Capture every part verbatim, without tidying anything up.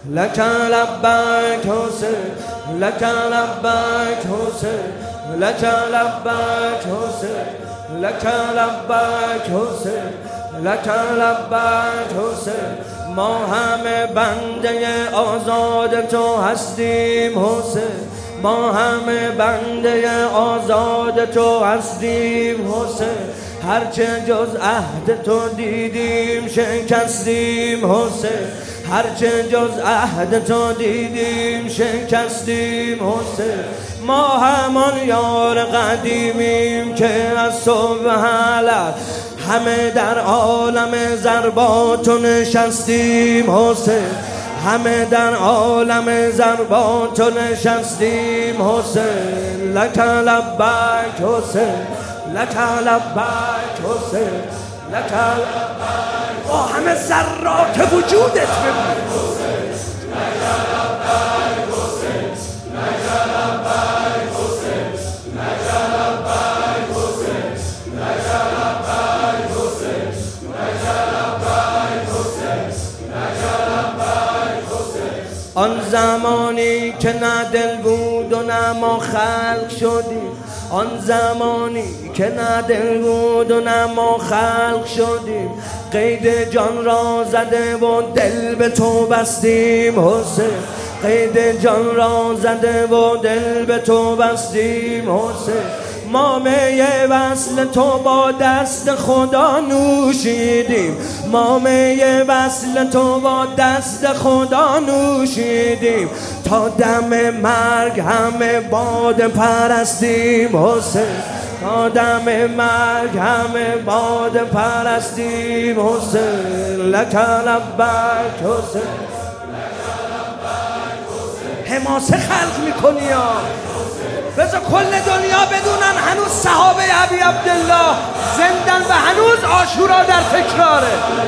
لك لبیک حسین، لك لبیک حسین، لك لبیک حسین، لك لبیک حسین، لك لبیک حسین. ما همه بنده آزاد تو هستیم حسین، ما همه بنده آزاد تو هستیم حسین. هرچه جز عهد تو دیدیم شکستیم حسین، هرچه جز عهد تو دیدیم شکستیم حسین. ما همان یار قدیمیم که از صبح حلق همه در عالم ضربات نشستیم حسین، همه در عالم ضربات نشستیم حسین. لک لبیک حسین، لک لبیک حسین، لک لبیک. با همه ذرات وجودت بگو آن زمانی که نه دل بود و نه ما خلق شدیم، آن زمانی که نه دل بود و نه ما خلق شدیم. قید جان را زده و دل به تو بستیم حسین، قید جان را زده و دل به تو بستیم حسین. ما می وصل تو با دست خدا نوشیدیم، ما می وصل تو با دست خدا نوشیدیم. تا دم مرگ همه باد پرستیم حسین، تا دم مرگ همه باد پرستیم حسین. لک لبیک حسین، حماسه خلق میکنی یا بذار کل دنیا بدونن هنوز صحابه ابی عبدالله زندن و هنوز عاشورا در تکراره.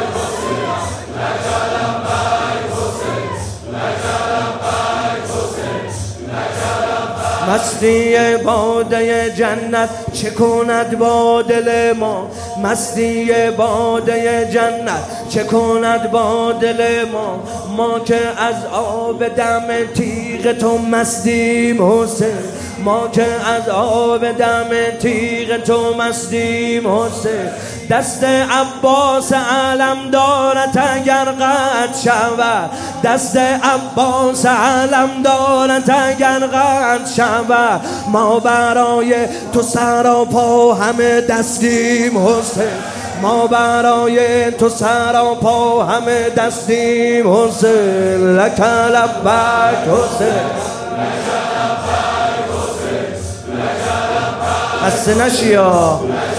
مستی باده جنت چه کند با دل ما، مستی باده جنت چه کند با دل ما. ما که از آب دم تیغ تو مستیم حسین، ما که از آب دم تیغ تو مستیم حسین. دست عباس علم دارد اگر قطع شود، دست عباس علم دارد اگر قطع شود. ما برای تو سراپا همه دستیم حسین، ما برای تو سراپا همه دستیم حسین. لک لبیک حسین، خسته نشی ها.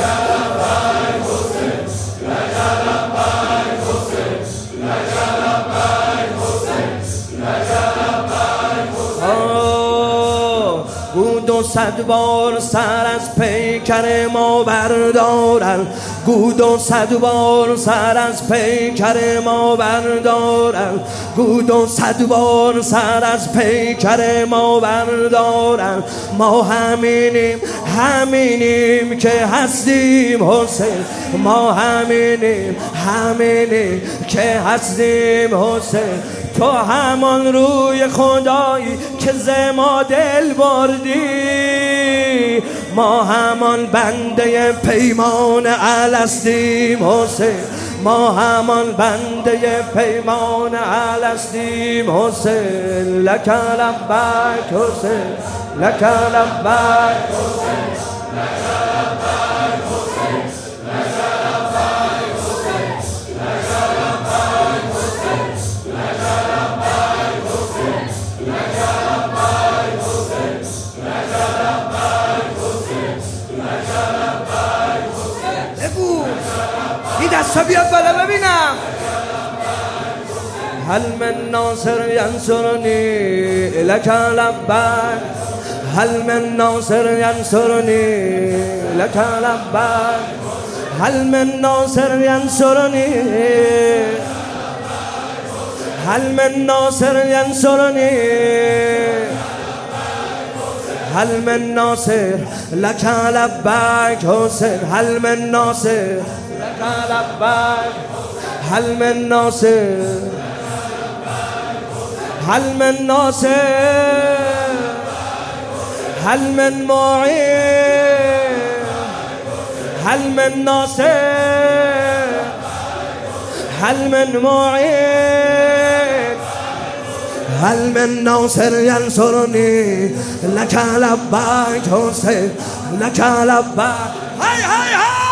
گود و صد بار سر از پیکر ما بردارن، گود و صد بار سر از پیکر ما بردارن، گود و صد بار سر از پیکر ما بردارن. ما همینیم همینیم که هستیم حسین، ما همینیم همینیم که هستیم حسین. تو همان روی خدایی که ز ما دل بردی، ما همان بنده پیمان الستیم حسین، ما همان بنده پیمان الستیم حسین. لک لبیک حسین، لک لبیک حسین، لک لبیک حسین، لک لبیک حسین، لک لبیک حسین، لک لبیک حسین، لک لبیک حسین، لک لبیک حسین، لک لبیک حسین. بگو این دستا بیاد بالا ببینم. هل من ناصر ینصرنی لک لبیک، هل من ناصر ینصرنی لک لبیک، هل من ناصر ینصرنی، هل من ناصر ینصرنی، هل من ناصر لک لبیک حسین، هل من ناصر لک لبیک، هل من ناصر. هل من ناصر هل من معين هل من ناصر هل من معين هل من ناصر ينصرني لك لبيك حسين لك لبيك هاي هاي هاي